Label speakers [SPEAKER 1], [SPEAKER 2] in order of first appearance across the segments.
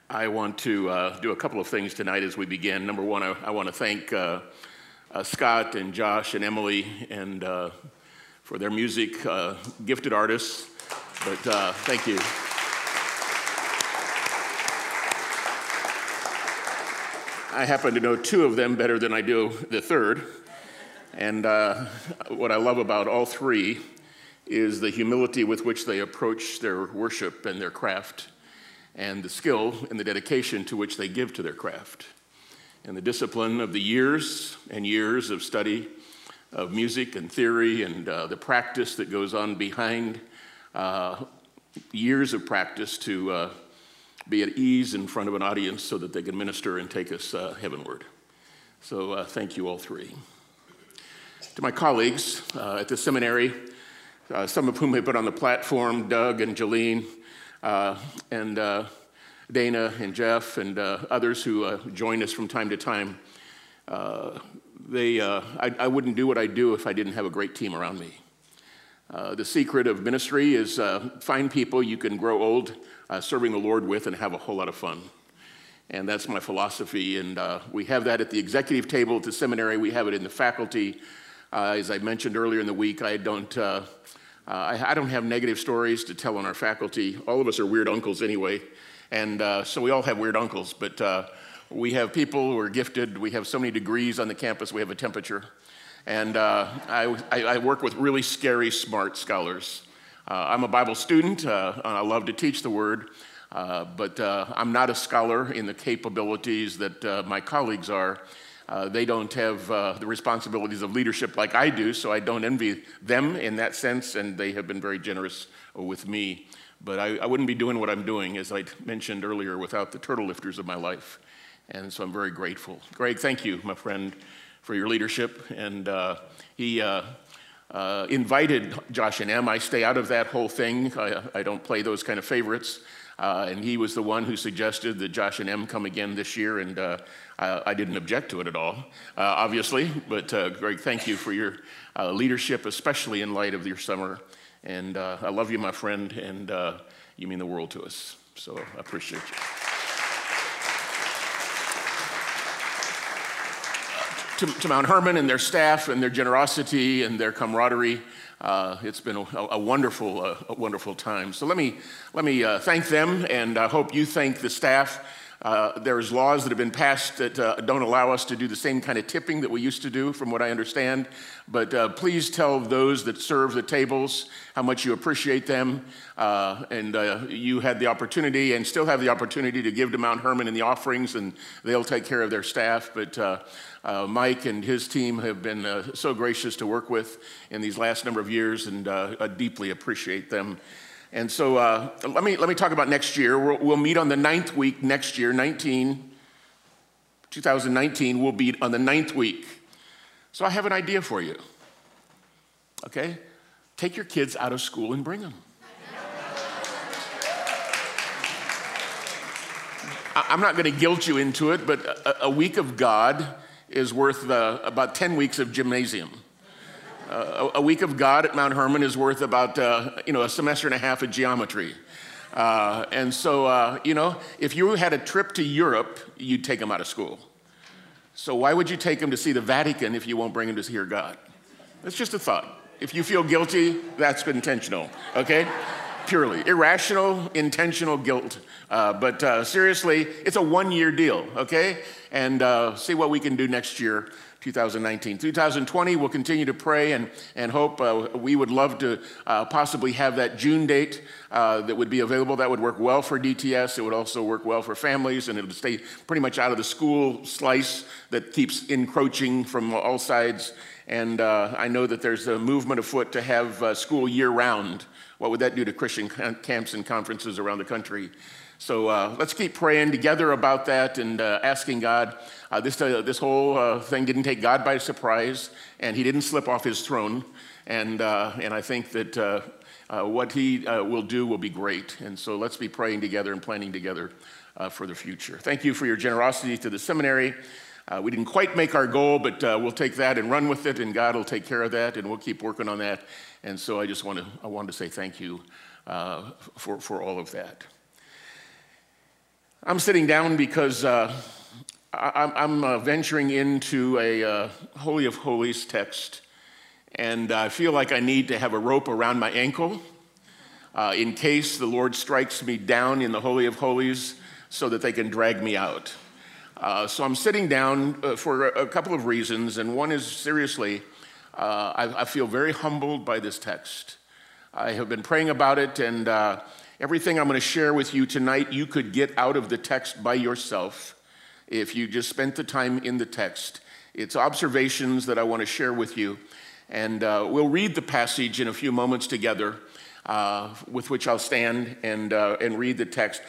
[SPEAKER 1] I want to do a couple of things tonight as we begin. Number one, I want to thank Scott and Josh and Emily and for their music, gifted artists, but thank you. I happen to know two of them better than I do the third, and what I love about all three is the humility with which they approach their worship and their craft, and the skill and the dedication to which they give to their craft, and the discipline of the years and years of study of music and theory, and the practice that goes on behind years of practice to be at ease in front of an audience so that they can minister and take us heavenward. So thank you all three. To my colleagues at the seminary, some of whom have been on the platform, Doug and Jolene, and Dana and Jeff and others who join us from time to time. I wouldn't do what I do if I didn't have a great team around me. The secret of ministry is find people you can grow old serving the Lord with and have a whole lot of fun. And that's my philosophy, and we have that at the executive table at the seminary. We have it in the faculty. As I mentioned earlier in the week, I don't have negative stories to tell on our faculty. All of us are weird uncles anyway, and so we all have weird uncles, but we have people who are gifted. We have so many degrees on the campus. We have a temperature, and I work with really scary, smart scholars. I'm a Bible student, and I love to teach the Word, but I'm not a scholar in the capabilities that my colleagues are. They don't have the responsibilities of leadership like I do, so I don't envy them in that sense, and they have been very generous with me. But I wouldn't be doing what I'm doing, as I mentioned earlier, without the turtle lifters of my life, and so I'm very grateful. Greg, thank you, my friend, for your leadership, and he invited Josh and Em. I stay out of that whole thing. I don't play those kind of favorites. And he was the one who suggested that Josh and Em come again this year, and I didn't object to it at all, obviously. But Greg, thank you for your leadership, especially in light of your summer. And I love you, my friend, and you mean the world to us. So I appreciate you. To Mount Hermon and their staff and their generosity and their camaraderie, it's been a wonderful time. So let me thank them, and I hope you thank the staff. There's laws that have been passed that don't allow us to do the same kind of tipping that we used to do, from what I understand. But please tell those that serve the tables how much you appreciate them. And you had the opportunity and still have the opportunity to give to Mount Hermon in the offerings, and they'll take care of their staff. But Mike and his team have been so gracious to work with in these last number of years, and I deeply appreciate them. And so let me talk about next year. We'll meet on the 9th week next year, 2019. We'll be on the 9th week. So I have an idea for you, okay? Take your kids out of school and bring them. I'm not going to guilt you into it, but a week of God is worth about 10 weeks of gymnasium. A week of God at Mount Hermon is worth about a semester and a half of geometry. And so, if you had a trip to Europe, you'd take them out of school. So why would you take them to see the Vatican if you won't bring them to hear God? That's just a thought. If you feel guilty, that's intentional, okay? Purely irrational, intentional guilt. But seriously, it's a one-year deal, okay? And see what we can do next year, 2019. 2020, we'll continue to pray and hope. We would love to possibly have that June date that would be available. That would work well for DTS. It would also work well for families, and it would stay pretty much out of the school slice that keeps encroaching from all sides. And I know that there's a movement afoot to have school year-round. What would that do to Christian camps and conferences around the country? So let's keep praying together about that and asking God. This whole thing didn't take God by surprise, and he didn't slip off his throne. And I think that what he will do will be great. And so let's be praying together and planning together for the future. Thank you for your generosity to the seminary. We didn't quite make our goal, but we'll take that and run with it, and God will take care of that, and we'll keep working on that. And so I wanted to say thank you for all of that. I'm sitting down because I'm venturing into a Holy of Holies text, and I feel like I need to have a rope around my ankle in case the Lord strikes me down in the Holy of Holies so that they can drag me out. So I'm sitting down for a couple of reasons, and one is seriously, I feel very humbled by this text. I have been praying about it, and everything I'm going to share with you tonight, you could get out of the text by yourself if you just spent the time in the text. It's observations that I want to share with you, and we'll read the passage in a few moments together, with which I'll stand and read the text.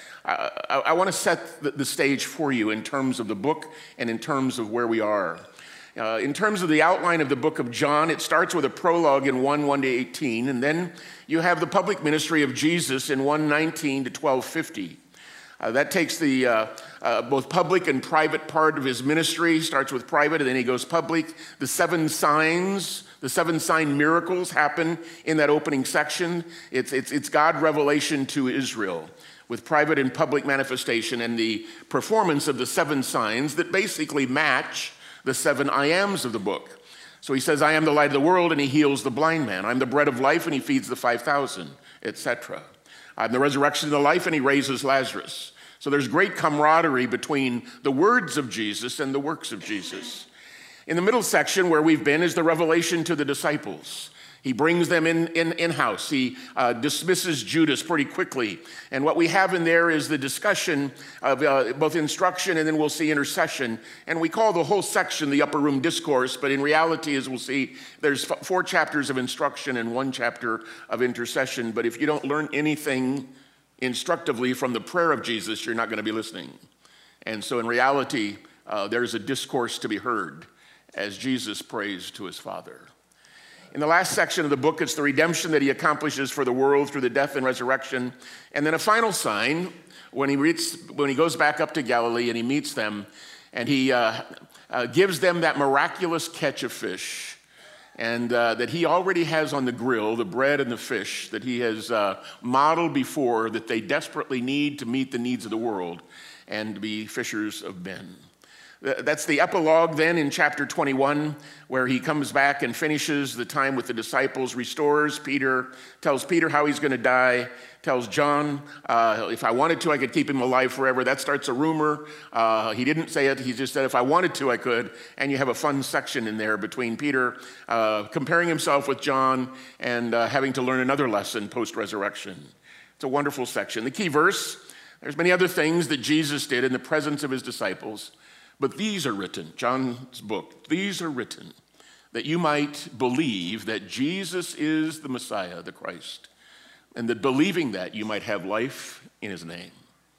[SPEAKER 1] I want to set the stage for you in terms of the book and in terms of where we are. In terms of the outline of the book of John, it starts with a prologue in 1:1-18, and then you have the public ministry of Jesus in 1:19-12:50. That takes the both public and private part of his ministry. Starts with private, and then he goes public. The 7 signs, the 7 sign miracles happen in that opening section. It's God revelation to Israel with private and public manifestation and the performance of the 7 signs that basically match the 7 I ams of the book. So he says, I am the light of the world, and he heals the blind man. I'm the bread of life, and he feeds the 5,000, etc. I'm the resurrection and the life, and he raises Lazarus. So there's great camaraderie between the words of Jesus and the works of Jesus. In the middle section where we've been is the revelation to the disciples. He brings them in-house. He dismisses Judas pretty quickly. And what we have in there is the discussion of both instruction, and then we'll see intercession. And we call the whole section the upper room discourse, but in reality, as we'll see, there's 4 chapters of instruction and 1 chapter of intercession. But if you don't learn anything instructively from the prayer of Jesus, you're not going to be listening. And so in reality, there's a discourse to be heard as Jesus prays to his Father. In the last section of the book, it's the redemption that he accomplishes for the world through the death and resurrection. And then a final sign when he goes back up to Galilee and he meets them, and he gives them that miraculous catch of fish, and that he already has on the grill the bread and the fish that he has modeled before, that they desperately need to meet the needs of the world and to be fishers of men. That's the epilogue then in chapter 21, where he comes back and finishes the time with the disciples, restores Peter, tells Peter how he's going to die, tells John, if I wanted to, I could keep him alive forever. That starts a rumor. He didn't say it. He just said, if I wanted to, I could. And you have a fun section in there between Peter comparing himself with John and having to learn another lesson post-resurrection. It's a wonderful section. The key verse, there's many other things that Jesus did in the presence of his disciples, but these are written, John's book, these are written that you might believe that Jesus is the Messiah, the Christ, and that believing that you might have life in his name.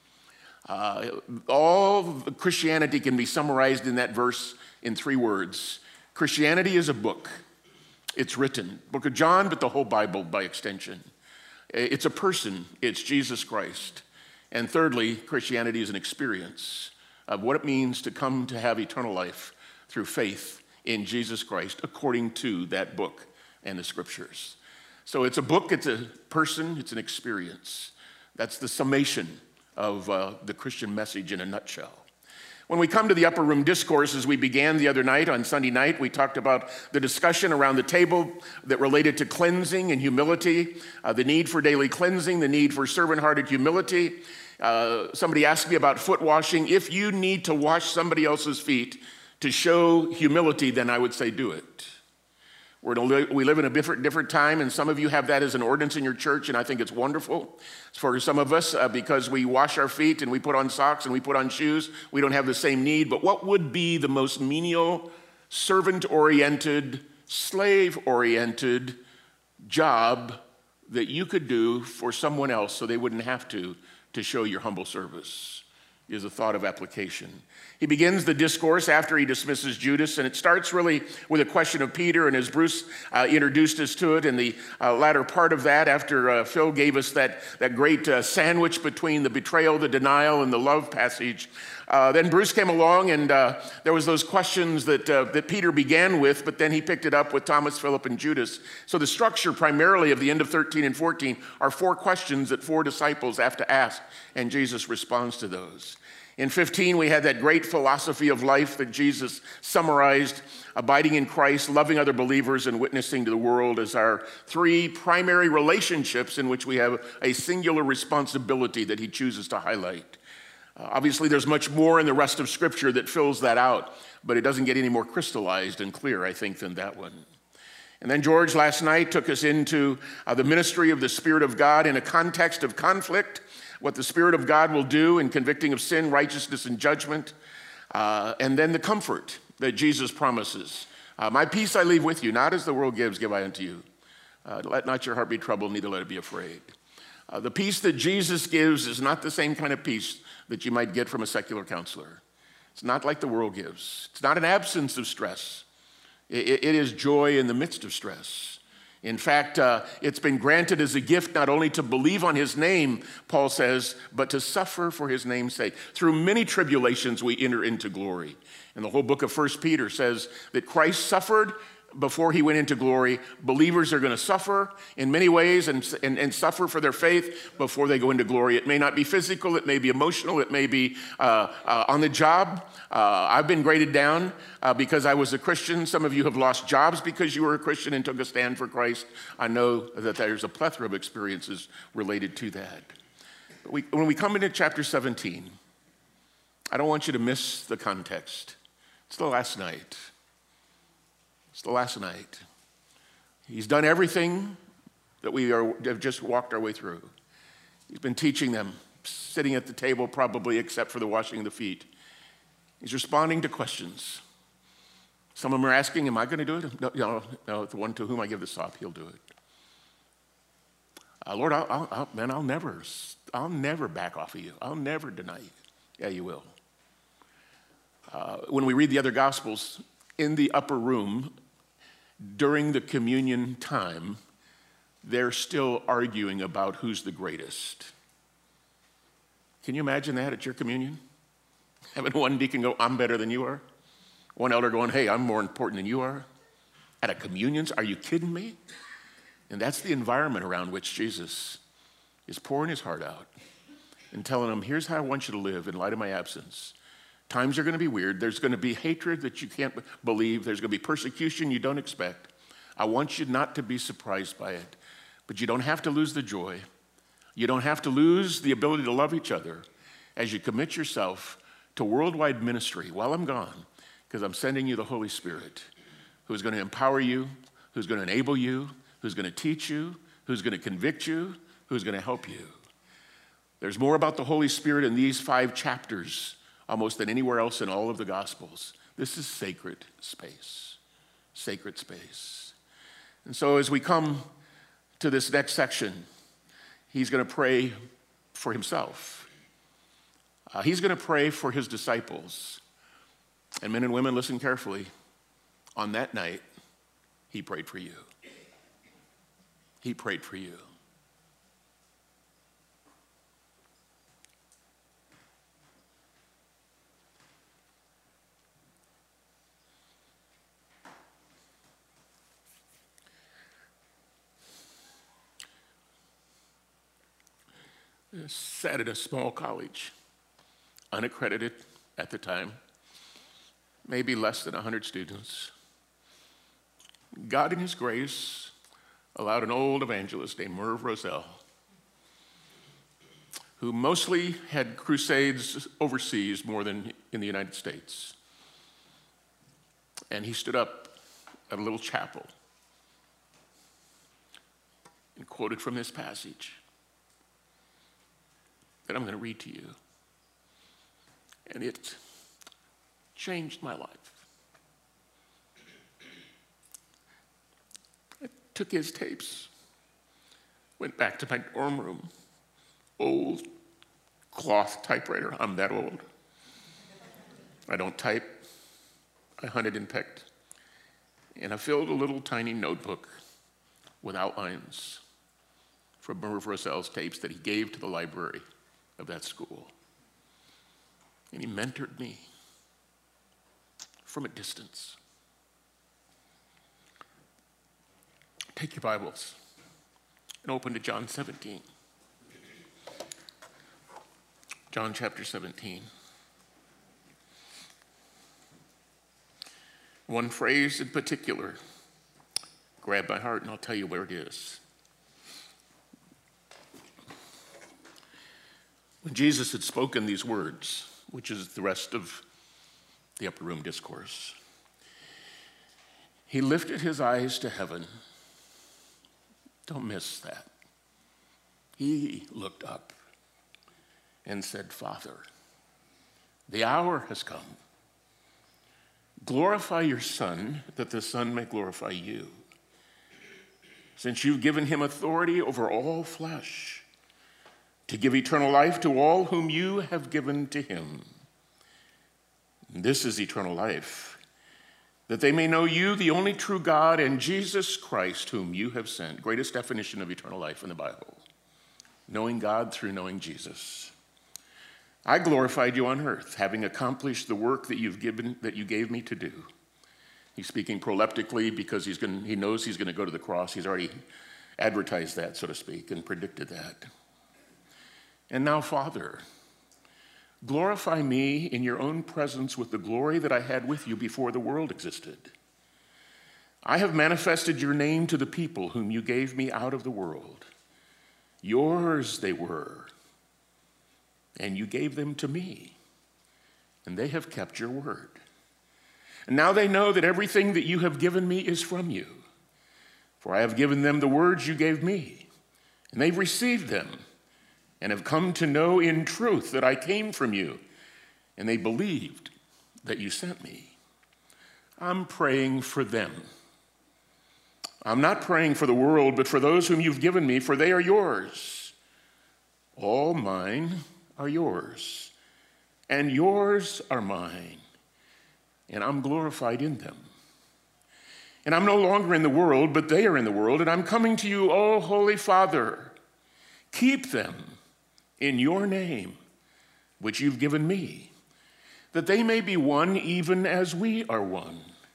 [SPEAKER 1] All of Christianity can be summarized in that verse in 3 words. Christianity is a book. It's written, book of John, but the whole Bible by extension. It's a person, it's Jesus Christ. And thirdly, Christianity is an experience of what it means to come to have eternal life through faith in Jesus Christ according to that book and the scriptures. So it's a book, it's a person, it's an experience. That's the summation of the Christian message in a nutshell. When we come to the upper room discourse, as we began the other night on Sunday night, we talked about the discussion around the table that related to cleansing and humility, the need for daily cleansing, the need for servant-hearted humility. Somebody asked me about foot washing. If you need to wash somebody else's feet to show humility, then I would say do it. We live in a different time, and some of you have that as an ordinance in your church, and I think it's wonderful. For some of us, because we wash our feet and we put on socks and we put on shoes, we don't have the same need. But what would be the most menial, servant-oriented, slave-oriented job that you could do for someone else so they wouldn't have to show your humble service? Is a thought of application. He begins the discourse after he dismisses Judas, and it starts really with a question of Peter, and as Bruce introduced us to it in the latter part of that, after Phil gave us that great sandwich between the betrayal, the denial, and the love passage, then Bruce came along, and there was those questions that Peter began with, but then he picked it up with Thomas, Philip, and Judas. So the structure primarily of the end of 13 and 14 are 4 questions that 4 disciples have to ask, and Jesus responds to those. In 15, we had that great philosophy of life that Jesus summarized: abiding in Christ, loving other believers, and witnessing to the world as our three primary relationships in which we have a singular responsibility that he chooses to highlight. Obviously, there's much more in the rest of Scripture that fills that out, but it doesn't get any more crystallized and clear, I think, than that one. And then George last night took us into the ministry of the Spirit of God in a context of conflict, what the Spirit of God will do in convicting of sin, righteousness, and judgment, and then the comfort that Jesus promises. My peace I leave with you, not as the world gives, give I unto you. Let not your heart be troubled, neither let it be afraid. The peace that Jesus gives is not the same kind of peace that you might get from a secular counselor. It's not like the world gives. It's not an absence of stress. It is joy in the midst of stress. In fact, it's been granted as a gift not only to believe on his name, Paul says, but to suffer for his name's sake. Through many tribulations we enter into glory. And the whole book of 1 Peter says that Christ suffered before he went into glory. Believers are going to suffer in many ways and suffer for their faith before they go into glory. It may not be physical, it may be emotional, it may be on the job. I've been graded down because I was a Christian. Some of you have lost jobs because you were a Christian and took a stand for Christ. I know that there's a plethora of experiences related to that. But when we come into chapter 17, I don't want you to miss the context. It's the last night. It's the last night. He's done everything that we have just walked our way through. He's been teaching them, sitting at the table probably except for the washing of the feet. He's responding to questions. Some of them are asking, am I going to do it? No, the one to whom I give the sop, he'll do it. Lord, I'll never back off of you. I'll never deny you. Yeah, you will. When we read the other Gospels, in the upper room, during the communion time, they're still arguing about who's the greatest. Can you imagine that at your communion? Having one deacon go, I'm better than you are. One elder going, hey, I'm more important than you are. At a communion, are you kidding me? And that's the environment around which Jesus is pouring his heart out and telling them, here's how I want you to live in light of my absence. Times are going to be weird. There's going to be hatred that you can't believe. There's going to be persecution you don't expect. I want you not to be surprised by it. But you don't have to lose the joy. You don't have to lose the ability to love each other as you commit yourself to worldwide ministry while I'm gone, because I'm sending you the Holy Spirit who's going to empower you, who's going to enable you, who's going to teach you, who's going to convict you, who's going to help you. There's more about the Holy Spirit in these 5 chapters almost than anywhere else in all of the Gospels. This is sacred space, sacred space. And so as we come to this next section, he's going to pray for himself. He's going to pray for his disciples. And men and women, listen carefully. On that night, he prayed for you. He prayed for you. Sat at a small college, unaccredited at the time, maybe less than 100 students. God in his grace allowed an old evangelist named Merv Roselle, who mostly had crusades overseas more than in the United States. And he stood up at a little chapel and quoted from this passage that I'm going to read to you. And it changed my life. I took his tapes, went back to my dorm room, old cloth typewriter. I'm that old. I don't type. I hunted and pecked. And I filled a little tiny notebook with outlines from Merv Roselle's tapes that he gave to the library of that school. And he mentored me from a distance. Take your Bibles and open to John 17. John chapter 17. One phrase in particular grabbed my heart, and I'll tell you where it is. When Jesus had spoken these words, which is the rest of the upper room discourse, he lifted his eyes to heaven. Don't miss that. He looked up and said, Father, the hour has come. Glorify your Son, that the Son may glorify you, since you've given him authority over all flesh, to give eternal life to all whom you have given to him. And this is eternal life, that they may know you, the only true God, and Jesus Christ, whom you have sent. Greatest definition of eternal life in the Bible. Knowing God through knowing Jesus. I glorified you on earth, having accomplished the work that you gave me to do. He's speaking proleptically because he knows he's going to go to the cross. He's already advertised that, so to speak, and predicted that. And now, Father, glorify me in your own presence with the glory that I had with you before the world existed. I have manifested your name to the people whom you gave me out of the world. Yours they were, and you gave them to me, and they have kept your word. And now they know that everything that you have given me is from you, for I have given them the words you gave me, and they've received them, and have come to know in truth that I came from you, and they believed that you sent me. I'm praying for them. I'm not praying for the world, but for those whom you've given me, for they are yours. All mine are yours, and yours are mine, and I'm glorified in them. And I'm no longer in the world, but they are in the world, and I'm coming to you, O Holy Father. Keep them in your name, which you've given me, that they may be one even as we are one.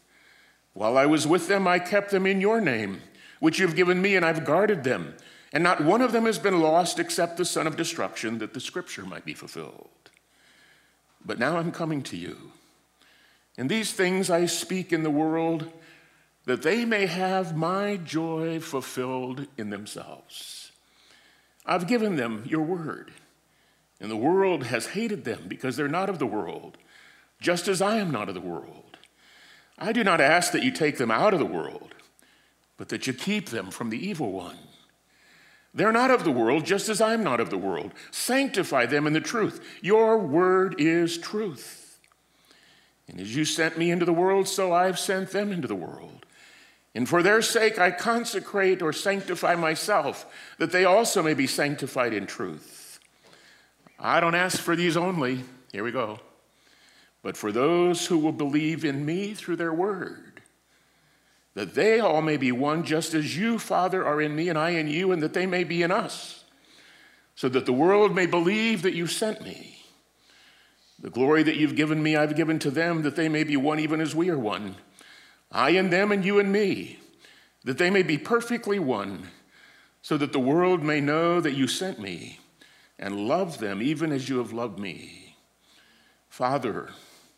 [SPEAKER 1] While I was with them, I kept them in your name, which you've given me, and I've guarded them. And not one of them has been lost except the son of destruction, that the scripture might be fulfilled. But now I'm coming to you. And these things I speak in the world, that they may have my joy fulfilled in themselves. I've given them your word, and the world has hated them because they're not of the world, just as I am not of the world. I do not ask that you take them out of the world, but that you keep them from the evil one. They're not of the world, just as I'm not of the world. Sanctify them in the truth. Your word is truth. And as you sent me into the world, so I've sent them into the world. And for their sake I consecrate or sanctify myself, that they also may be sanctified in truth. I don't ask for these only, here we go, but for those who will believe in me through their word, that they all may be one, just as you, Father, are in me and I in you, and that they may be in us, so that the world may believe that you sent me. The glory that you've given me, I've given to them, that they may be one even as we are one. I in them and you in me, that they may be perfectly one, so that the world may know that you sent me and love them even as you have loved me. Father,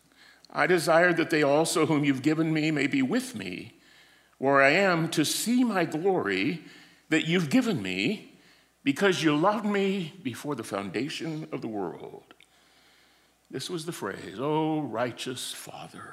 [SPEAKER 1] I desire that they also whom you've given me may be with me where I am, to see my glory that you've given me, because you loved me before the foundation of the world. This was the phrase, oh, righteous Father.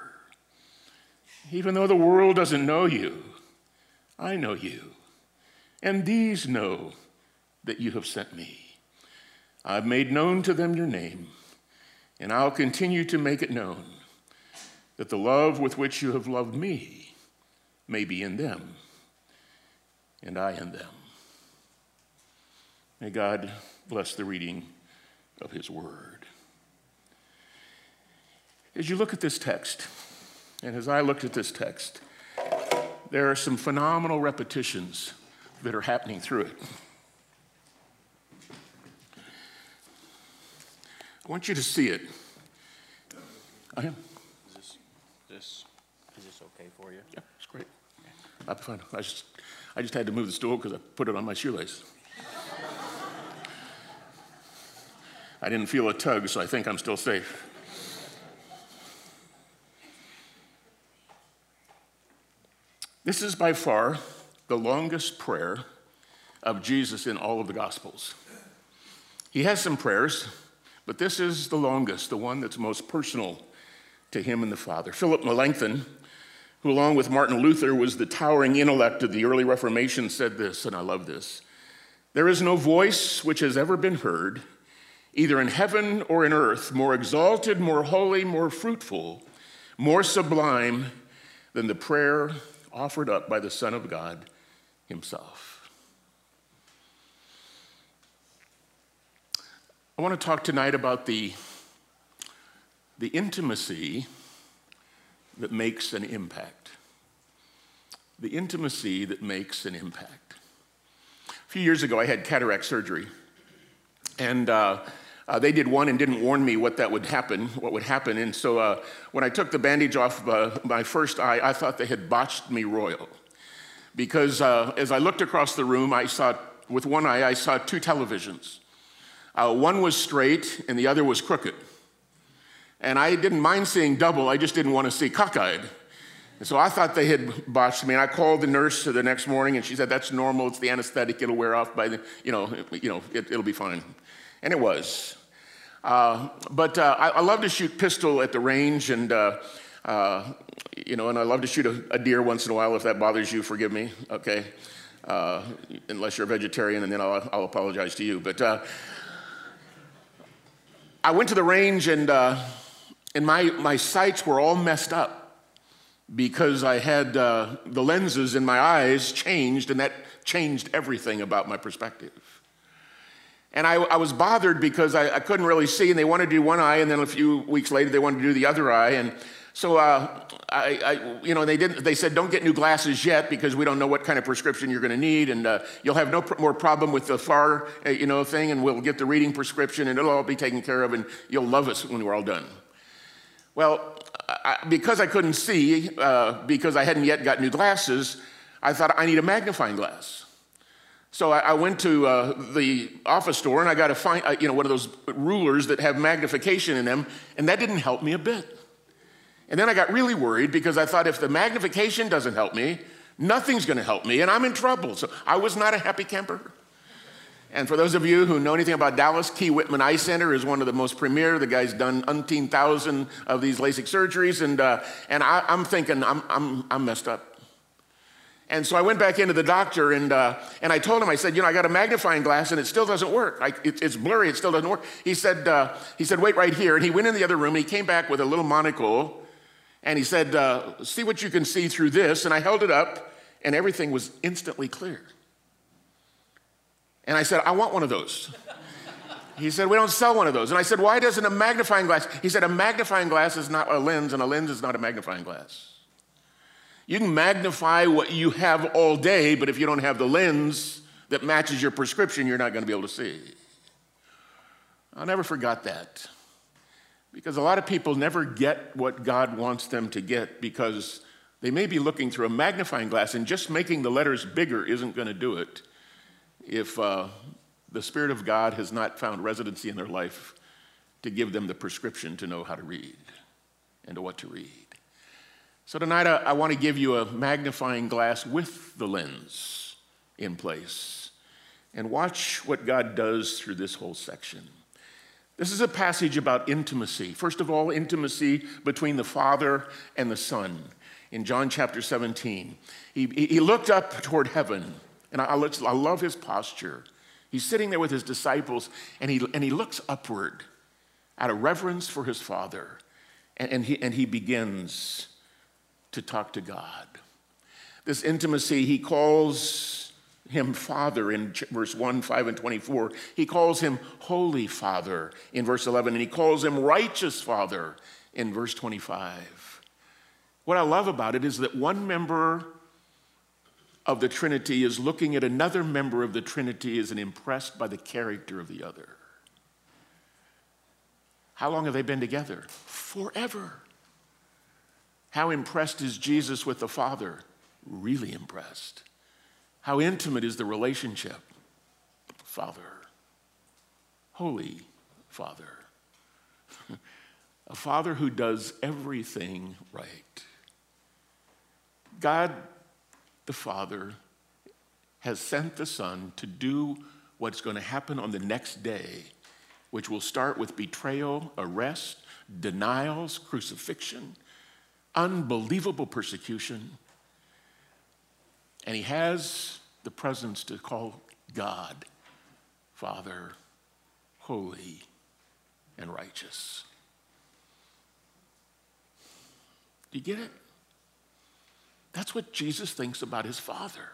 [SPEAKER 1] Even though the world doesn't know you, I know you, and these know that you have sent me. I've made known to them your name, and I'll continue to make it known, that the love with which you have loved me may be in them, and I in them. May God bless the reading of his word. As you look at this text, and as I looked at this text, there are some phenomenal repetitions that are happening through it. I want you to see it. I am.
[SPEAKER 2] Is this okay for you?
[SPEAKER 1] Yeah, it's great. I'll be fine. I just had to move the stool because I put it on my shoelace. I didn't feel a tug, so I think I'm still safe. This is by far the longest prayer of Jesus in all of the Gospels. He has some prayers, but this is the longest, the one that's most personal to him and the Father. Philip Melanchthon, who along with Martin Luther was the towering intellect of the early Reformation, said this, and I love this: "There is no voice which has ever been heard, either in heaven or in earth, more exalted, more holy, more fruitful, more sublime than the prayer offered up by the Son of God himself." I want to talk tonight about the intimacy that makes an impact. The intimacy that makes an impact. A few years ago, I had cataract surgery, and they did one and didn't warn me what would happen. And so when I took the bandage off my first eye, I thought they had botched me royal. Because as I looked across the room, with one eye, I saw two televisions. One was straight and the other was crooked. And I didn't mind seeing double, I just didn't want to see cockeyed. And so I thought they had botched me, and I called the nurse the next morning, and she said, "That's normal, it's the anesthetic, it'll wear off by it'll be fine." And it was. But I love to shoot pistol at the range, and and I love to shoot a deer once in a while. If that bothers you, forgive me, okay? Unless you're a vegetarian, and then I'll apologize to you. But I went to the range, and my sights were all messed up because I had the lenses in my eyes changed, and that changed everything about my perspective. And I was bothered because I couldn't really see, and they wanted to do one eye, and then a few weeks later they wanted to do the other eye. And so they said, "Don't get new glasses yet because we don't know what kind of prescription you're going to need, and you'll have no more problem with the FAR thing, and we'll get the reading prescription, and it'll all be taken care of, and you'll love us when we're all done." Well, because I couldn't see, because I hadn't yet got new glasses, I thought I need a magnifying glass. So I went to the office store, and I got one of those rulers that have magnification in them, and that didn't help me a bit. And then I got really worried because I thought, if the magnification doesn't help me, nothing's going to help me, and I'm in trouble. So I was not a happy camper. And for those of you who know anything about Dallas, Key Whitman Eye Center is one of the most premier. The guy's done umpteen thousand of these LASIK surgeries, and I'm thinking I'm messed up. And so I went back into the doctor, and I told him, I said, I got a magnifying glass, and it still doesn't work. It's blurry, it still doesn't work. He said, "Wait right here." And he went in the other room, and he came back with a little monocle, and he said, "See what you can see through this." And I held it up, and everything was instantly clear. And I said, "I want one of those." He said, "We don't sell one of those." And I said, "Why doesn't a magnifying glass?" He said, "A magnifying glass is not a lens, and a lens is not a magnifying glass. You can magnify what you have all day, but if you don't have the lens that matches your prescription, you're not going to be able to see." I never forgot that, because a lot of people never get what God wants them to get because they may be looking through a magnifying glass, and just making the letters bigger isn't going to do it if the Spirit of God has not found residency in their life to give them the prescription to know how to read and to what to read. So tonight I want to give you a magnifying glass with the lens in place, and watch what God does through this whole section. This is a passage about intimacy. First of all, intimacy between the Father and the Son. In John chapter 17, he looked up toward heaven, and I love his posture. He's sitting there with his disciples, and he looks upward out of reverence for his Father, and he begins to talk to God. This intimacy, he calls him Father in verse 1, 5, and 24. He calls him Holy Father in verse 11, and he calls him Righteous Father in verse 25. What I love about it is that one member of the Trinity is looking at another member of the Trinity and impressed by the character of the other. How long have they been together? Forever. How impressed is Jesus with the Father? Really impressed. How intimate is the relationship? Father. Holy Father. A Father who does everything right. God, the Father, has sent the Son to do what's going to happen on the next day, which will start with betrayal, arrest, denials, crucifixion, unbelievable persecution. And he has the presence to call God, Father, holy and righteous. Do you get it? That's what Jesus thinks about his Father.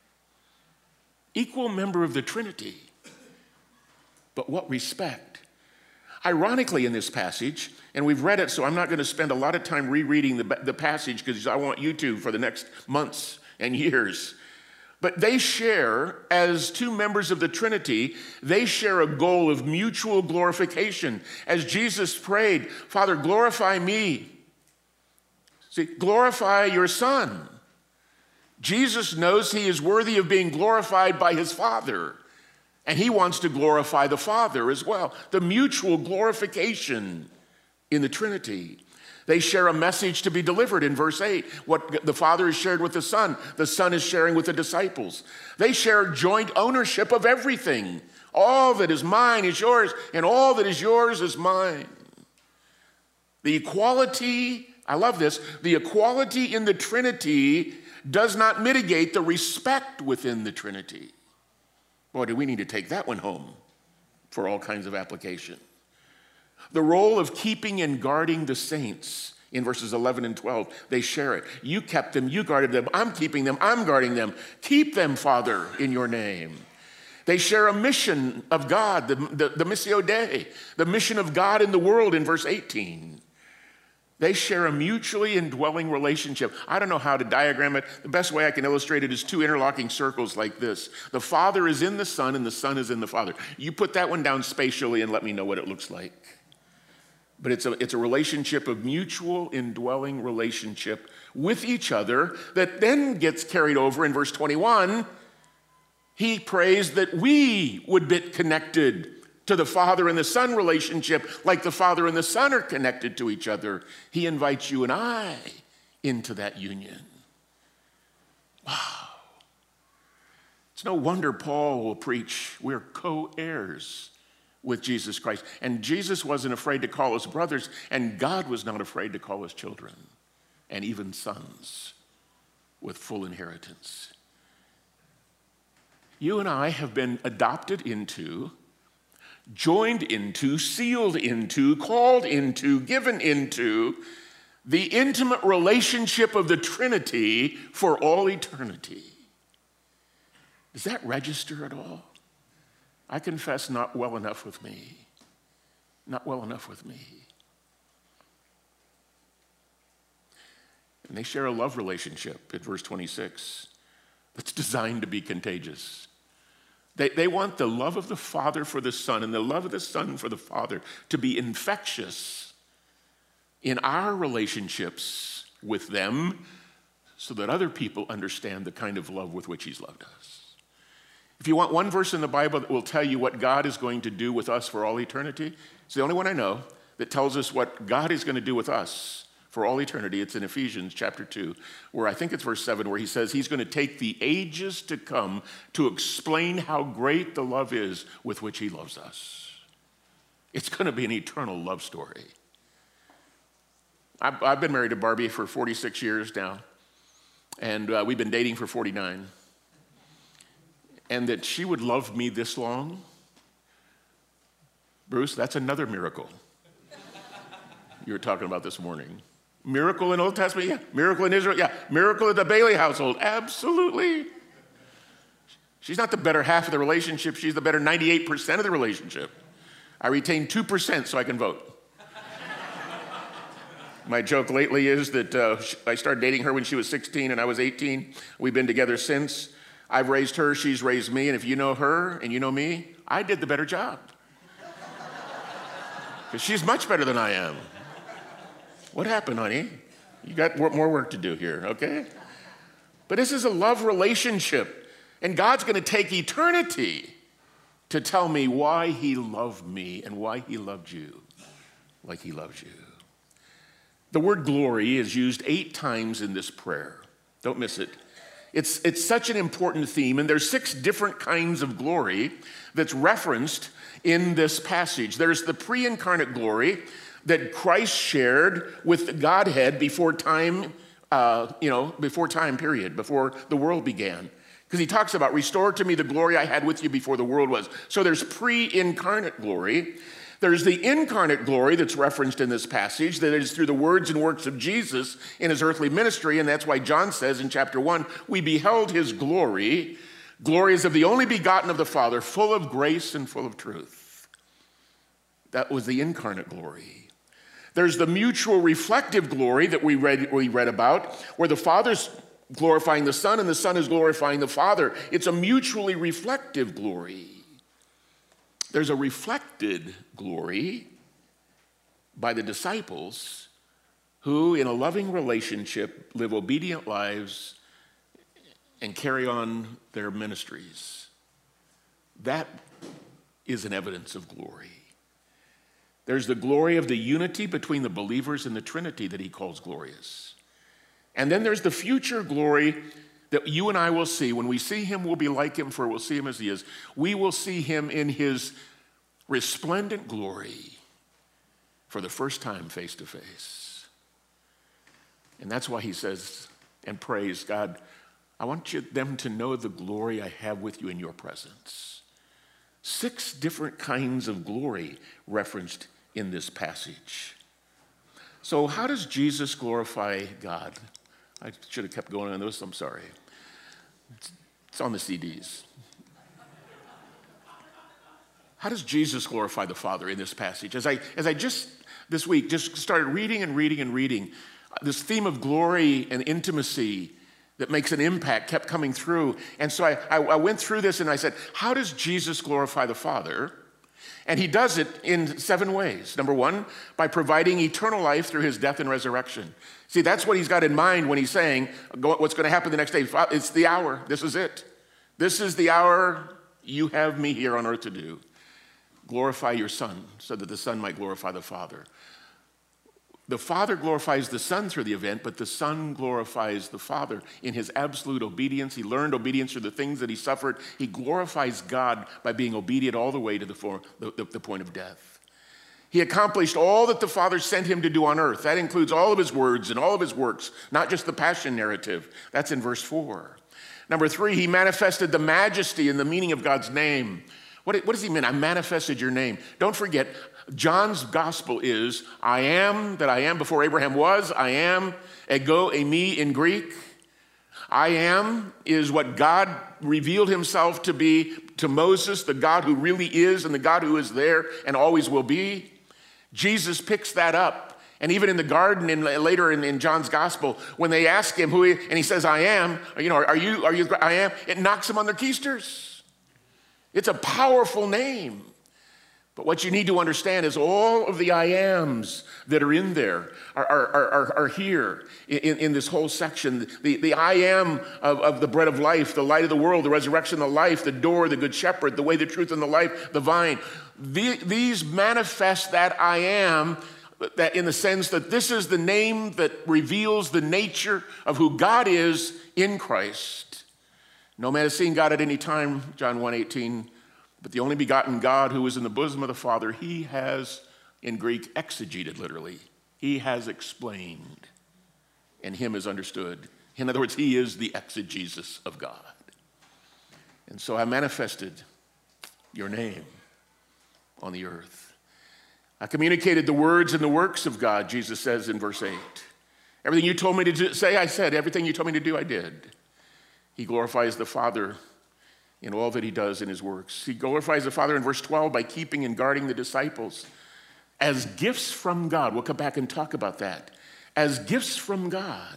[SPEAKER 1] Equal member of the Trinity, but what respect? Ironically, in this passage, and we've read it, so I'm not going to spend a lot of time rereading the passage because I want you to for the next months and years. But they share, as two members of the Trinity, they share a goal of mutual glorification. As Jesus prayed, Father, glorify me. See, glorify your Son. Jesus knows he is worthy of being glorified by his Father, and he wants to glorify the Father as well. The mutual glorification in the Trinity. They share a message to be delivered in verse 8. What the Father has shared with the Son is sharing with the disciples. They share joint ownership of everything. All that is mine is yours, and all that is yours is mine. The equality, I love this, the equality in the Trinity does not mitigate the respect within the Trinity. Boy, do we need to take that one home for all kinds of application. The role of keeping and guarding the saints in verses 11 and 12, they share it. You kept them, you guarded them, I'm keeping them, I'm guarding them. Keep them, Father, in your name. They share a mission of God, the Missio Dei, the mission of God in the world in verse 18. They share a mutually indwelling relationship. I don't know how to diagram it. The best way I can illustrate it is two interlocking circles like this. The Father is in the Son and the Son is in the Father. You put that one down spatially and let me know what it looks like. But it's a relationship of mutual indwelling relationship with each other that then gets carried over in verse 21. He prays that we would be connected to the Father and the Son relationship like the Father and the Son are connected to each other. He invites you and I into that union. Wow. It's no wonder Paul will preach, we're co-heirs with Jesus Christ. And Jesus wasn't afraid to call us brothers, and God was not afraid to call us children, and even sons with full inheritance. You and I have been adopted into, joined into, sealed into, called into, given into the intimate relationship of the Trinity for all eternity. Does that register at all? I confess, not well enough with me. Not well enough with me. And they share a love relationship in verse 26 that's designed to be contagious. They want the love of the Father for the Son and the love of the Son for the Father to be infectious in our relationships with them so that other people understand the kind of love with which he's loved us. If you want one verse in the Bible that will tell you what God is going to do with us for all eternity, it's the only one I know that tells us what God is going to do with us for all eternity. It's in Ephesians chapter 2, where I think it's verse 7, where he says he's going to take the ages to come to explain how great the love is with which he loves us. It's going to be an eternal love story. I've been married to Barbie for 46 years now, and we've been dating for 49. And that she would love me this long, Bruce, that's another miracle you were talking about this morning. Miracle in Old Testament, yeah. Miracle in Israel, yeah. Miracle in the Bailey household, absolutely. She's not the better half of the relationship, she's the better 98% of the relationship. I retain 2% so I can vote. My joke lately is that I started dating her when she was 16 and I was 18. We've been together since. I've raised her, she's raised me, and if you know her and you know me, I did the better job. Because she's much better than I am. What happened, honey? You got more work to do here, okay? But this is a love relationship, and God's going to take eternity to tell me why he loved me and why he loved you like he loves you. The word glory is used 8 times in this prayer. Don't miss it. It's such an important theme, and there's 6 different kinds of glory that's referenced in this passage. There's the pre-incarnate glory that Christ shared with the Godhead before time, before time period, before the world began. Because he talks about, restore to me the glory I had with you before the world was. So there's pre-incarnate glory. There's the incarnate glory that's referenced in this passage, that is through the words and works of Jesus in his earthly ministry, and that's why John says in chapter 1, we beheld his glory. Glory is of the only begotten of the Father, full of grace and full of truth. That was the incarnate glory. There's the mutual reflective glory that we read about, where the Father's glorifying the Son and the Son is glorifying the Father. It's a mutually reflective glory. There's a reflected glory by the disciples who, in a loving relationship, live obedient lives and carry on their ministries. That is an evidence of glory. There's the glory of the unity between the believers in the Trinity that he calls glorious. And then there's the future glory that you and I will see. When we see him, we'll be like him, for we'll see him as he is. We will see him in his resplendent glory for the first time face to face. And that's why he says and prays, God, I want them to know the glory I have with you in your presence. 6 different kinds of glory referenced in this passage. So how does Jesus glorify God? I should have kept going on this, I'm sorry. It's on the CDs. How does Jesus glorify the Father in this passage? As I just this week just started reading, this theme of glory and intimacy that makes an impact kept coming through. And so I went through this and I said, how does Jesus glorify the Father? And he does it in 7 ways. Number 1, by providing eternal life through his death and resurrection. See, that's what he's got in mind when he's saying what's going to happen the next day. It's the hour. This is it. This is the hour you have me here on earth to do. Glorify your Son so that the Son might glorify the Father. The Father glorifies the Son through the event, but the Son glorifies the Father in his absolute obedience. He learned obedience through the things that he suffered. He glorifies God by being obedient all the way to the point of death. He accomplished all that the Father sent him to do on earth. That includes all of his words and all of his works, not just the passion narrative. That's in verse 4. Number 3, he manifested the majesty and the meaning of God's name. What does he mean? I manifested your name. Don't forget, John's gospel is, I am that I am before Abraham was. I am, ego, eimi in Greek. I am is what God revealed himself to be to Moses, the God who really is and the God who is there and always will be. Jesus picks that up. And even in the garden, later in John's gospel, when they ask him and he says, I am, are you, I am, it knocks them on their keisters. It's a powerful name. But what you need to understand is all of the I ams that are in there are here in this whole section. The I am of the bread of life, the light of the world, the resurrection, the life, the door, the good shepherd, the way, the truth, and the life, the vine. These manifest that I am, that in the sense that this is the name that reveals the nature of who God is in Christ. No man has seen God at any time, John 1:18, but the only begotten God who is in the bosom of the Father, he has, in Greek, exegeted literally. He has explained, and him is understood. In other words, he is the exegesis of God. And so I manifested your name on the earth. I communicated the words and the works of God, Jesus says in verse 8. Everything you told me to say, I said. Everything you told me to do, I did. He glorifies the Father in all that he does in his works. He glorifies the Father in verse 12 by keeping and guarding the disciples as gifts from God. We'll come back and talk about that. As gifts from God.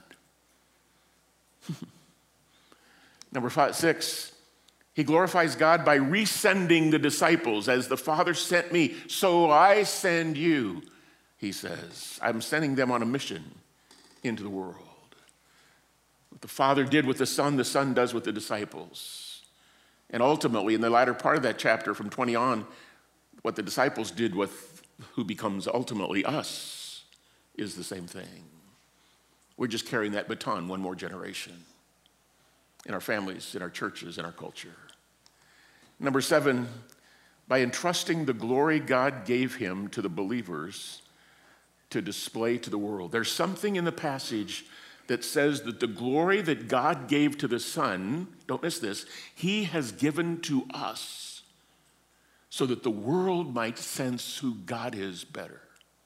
[SPEAKER 1] Number 6, he glorifies God by resending the disciples. As the Father sent me, so I send you, he says. I'm sending them on a mission into the world. What the Father did with the Son does with the disciples. And ultimately, in the latter part of that chapter, from 20 on, what the disciples did with who becomes ultimately us is the same thing. We're just carrying that baton one more generation in our families, in our churches, in our culture. Number 7, by entrusting the glory God gave him to the believers to display to the world. There's something in the passage that says that the glory that God gave to the Son, don't miss this, he has given to us so that the world might sense who God is better.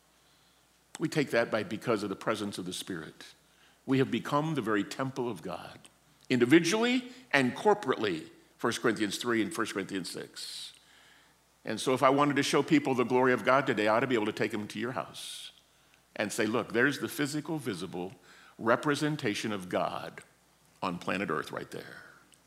[SPEAKER 1] We take that because of the presence of the Spirit. We have become the very temple of God, individually and corporately, 1 Corinthians 3 and 1 Corinthians 6. And so if I wanted to show people the glory of God today, I ought to be able to take them to your house and say, look, there's the physical, visible representation of God on planet Earth right there.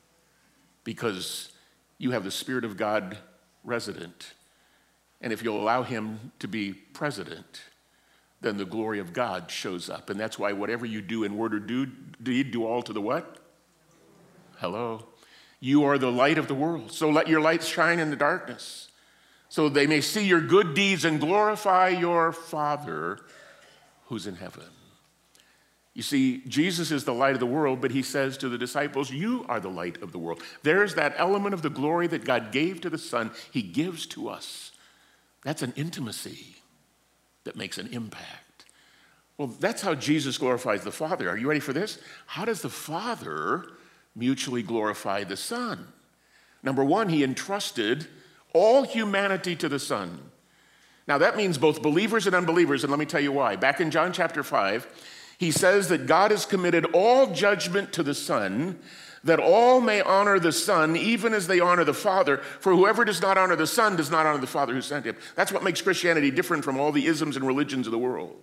[SPEAKER 1] Because you have the Spirit of God resident. And if you'll allow him to be president, then the glory of God shows up. And that's why whatever you do in word or deed, do all to the what? Hello. You are the light of the world. So let your light shine in the darkness, so they may see your good deeds and glorify your Father who's in heaven. You see, Jesus is the light of the world, but he says to the disciples, you are the light of the world. There's that element of the glory that God gave to the Son, he gives to us. That's an intimacy that makes an impact. Well, that's how Jesus glorifies the Father. Are you ready for this? How does the Father mutually glorify the Son? Number 1, he entrusted all humanity to the Son. Now that means both believers and unbelievers, and let me tell you why. Back in John chapter 5, he says that God has committed all judgment to the Son, that all may honor the Son, even as they honor the Father. For whoever does not honor the Son does not honor the Father who sent him. That's what makes Christianity different from all the isms and religions of the world.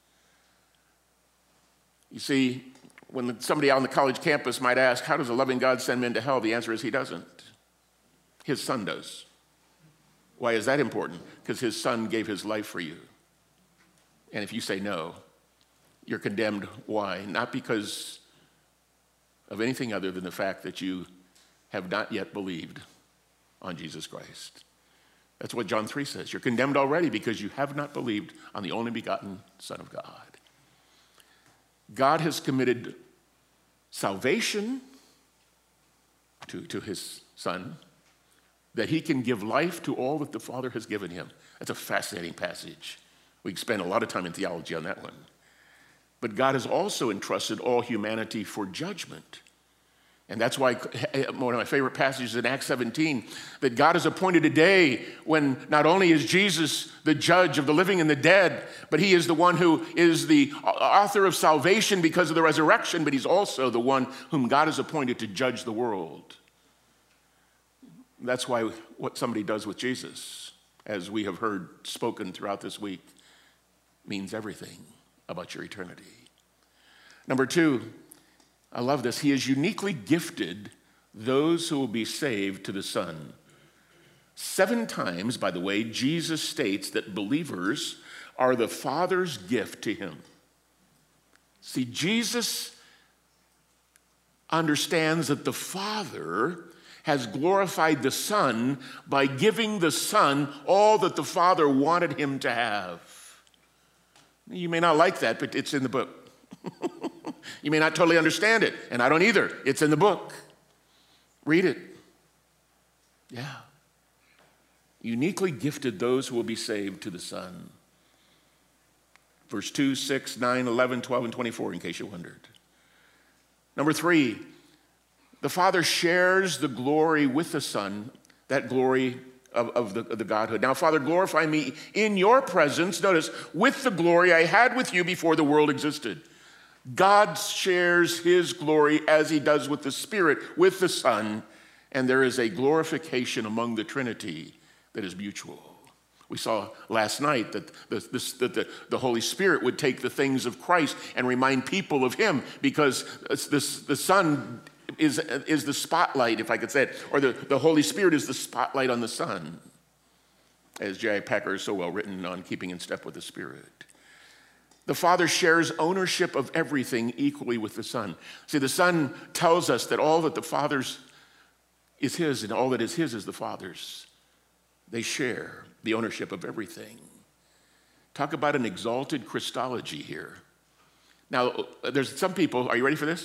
[SPEAKER 1] You see, when somebody out on the college campus might ask, how does a loving God send men to hell? The answer is he doesn't. His Son does. Why is that important? Because his Son gave his life for you. And if you say no, you're condemned. Why? Not because of anything other than the fact that you have not yet believed on Jesus Christ. That's what John 3 says. You're condemned already because you have not believed on the only begotten Son of God. God has committed salvation to his Son, that he can give life to all that the Father has given him. That's a fascinating passage. We can spend a lot of time in theology on that one. But God has also entrusted all humanity for judgment. And that's why one of my favorite passages in Acts 17, that God has appointed a day when not only is Jesus the judge of the living and the dead, but he is the one who is the author of salvation because of the resurrection, but he's also the one whom God has appointed to judge the world. That's why what somebody does with Jesus, as we have heard spoken throughout this week, means everything about your eternity. Number 2, I love this. He has uniquely gifted those who will be saved to the Son. 7 times, by the way, Jesus states that believers are the Father's gift to him. See, Jesus understands that the Father has glorified the Son by giving the Son all that the Father wanted him to have. You may not like that, but it's in the book. You may not totally understand it, and I don't either. It's in the book. Read it. Yeah. Uniquely gifted those who will be saved to the Son. Verse 2, 6, 9, 11, 12, and 24, in case you wondered. Number 3, the Father shares the glory with the Son, that glory of the Godhood. Now, Father, glorify me in your presence, notice, with the glory I had with you before the world existed. God shares his glory as he does with the Spirit, with the Son, and there is a glorification among the Trinity that is mutual. We saw last night that the Holy Spirit would take the things of Christ and remind people of him, because the Son is the spotlight, if I could say it, or the Holy Spirit is the spotlight on the Son, as J.I. Packer has so well written on Keeping in Step with the Spirit. The Father shares ownership of everything equally with the Son. See, the Son tells us that all that the Father's is his, and all that is his is the Father's. They share the ownership of everything. Talk about an exalted Christology here. Now, there's some people, are you ready for this?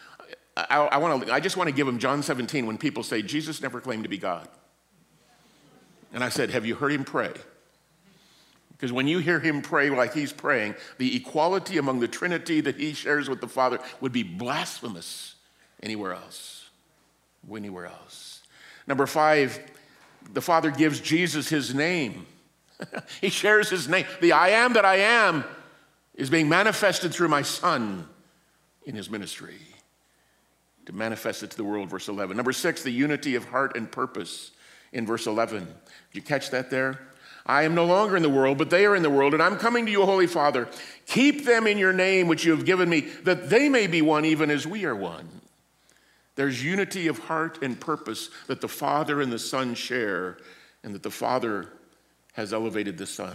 [SPEAKER 1] I just want to give them John 17 when people say, Jesus never claimed to be God. And I said, have you heard him pray? Because when you hear him pray like he's praying, the equality among the Trinity that he shares with the Father would be blasphemous anywhere else. Anywhere else. Number 5, the Father gives Jesus his name. He shares his name. The I am that I am is being manifested through my Son in his ministry to manifest it to the world, verse 11. Number 6, the unity of heart and purpose in verse 11. Did you catch that there? I am no longer in the world, but they are in the world, and I'm coming to you, Holy Father. Keep them in your name, which you have given me, that they may be one, even as we are one. There's unity of heart and purpose that the Father and the Son share, and that the Father has elevated the Son.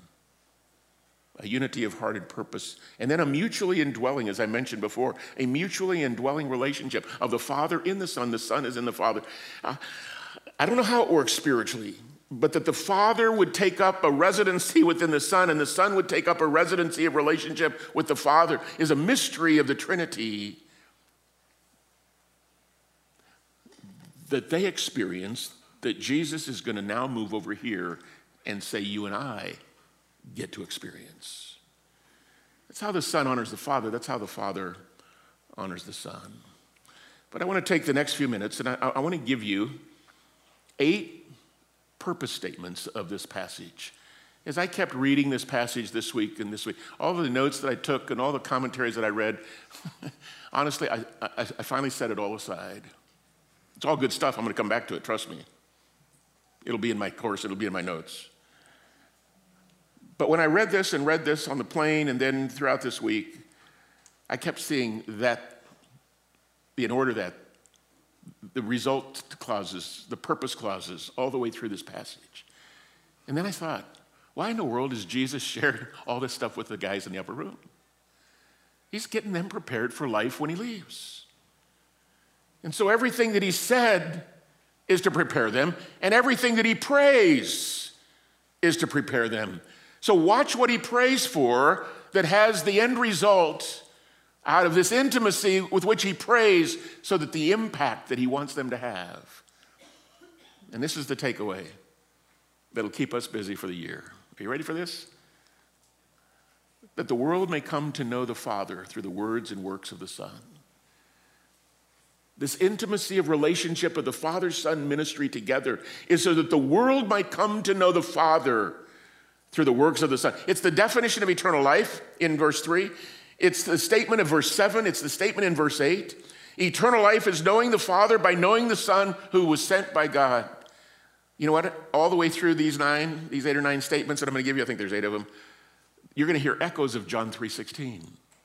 [SPEAKER 1] A unity of heart and purpose. And then a mutually indwelling, as I mentioned before, a mutually indwelling relationship of the Father in the Son is in the Father. I don't know how it works spiritually, but that the Father would take up a residency within the Son and the Son would take up a residency of relationship with the Father is a mystery of the Trinity that they experience, that Jesus is going to now move over here and say, you and I get to experience. That's how the Son honors the Father. That's how the Father honors the Son. But I want to take the next few minutes and I want to give you 8 purpose statements of this passage. As I kept reading this passage this week, all of the notes that I took and all the commentaries that I read, honestly, I finally set it all aside. It's all good stuff. I'm going to come back to it, trust me. It'll be in my course. It'll be in my notes. But when I read this on the plane and then throughout this week, I kept seeing that, in order that the result clauses, the purpose clauses, all the way through this passage. And then I thought, why in the world is Jesus sharing all this stuff with the guys in the upper room? He's getting them prepared for life when he leaves. And so everything that he said is to prepare them, and everything that he prays is to prepare them. So watch what he prays for that has the end result out of this intimacy with which he prays, so that the impact that he wants them to have. And this is the takeaway that'll keep us busy for the year. Are you ready for this? That the world may come to know the Father through the words and works of the Son. This intimacy of relationship of the Father-Son ministry together is so that the world might come to know the Father through the works of the Son. It's the definition of eternal life in verse 3. It's the statement of verse 7. It's the statement in verse 8. Eternal life is knowing the Father by knowing the Son who was sent by God. You know what? All the way through these 8 or 9 statements that I'm going to give you, I think there's 8 of them, you're going to hear echoes of John 3:16.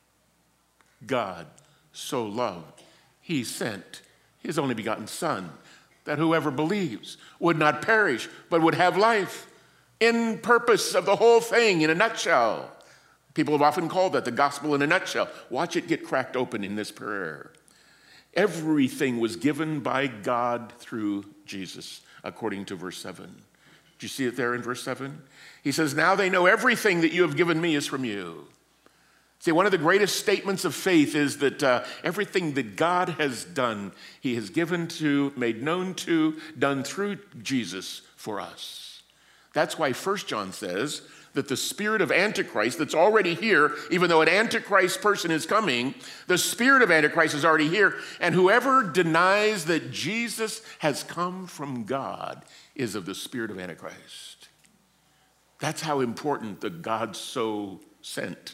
[SPEAKER 1] God so loved, he sent his only begotten Son, that whoever believes would not perish, but would have life. In purpose of the whole thing, in a nutshell. People have often called that the gospel in a nutshell. Watch it get cracked open in this prayer. Everything was given by God through Jesus, according to verse 7. Did you see it there in verse 7? He says, now they know everything that you have given me is from you. See, one of the greatest statements of faith is that everything that God has done, he has given to, made known to, done through Jesus for us. That's why 1 John says that the spirit of Antichrist that's already here, even though an Antichrist person is coming, the spirit of Antichrist is already here, and whoever denies that Jesus has come from God is of the spirit of Antichrist. That's how important the God so sent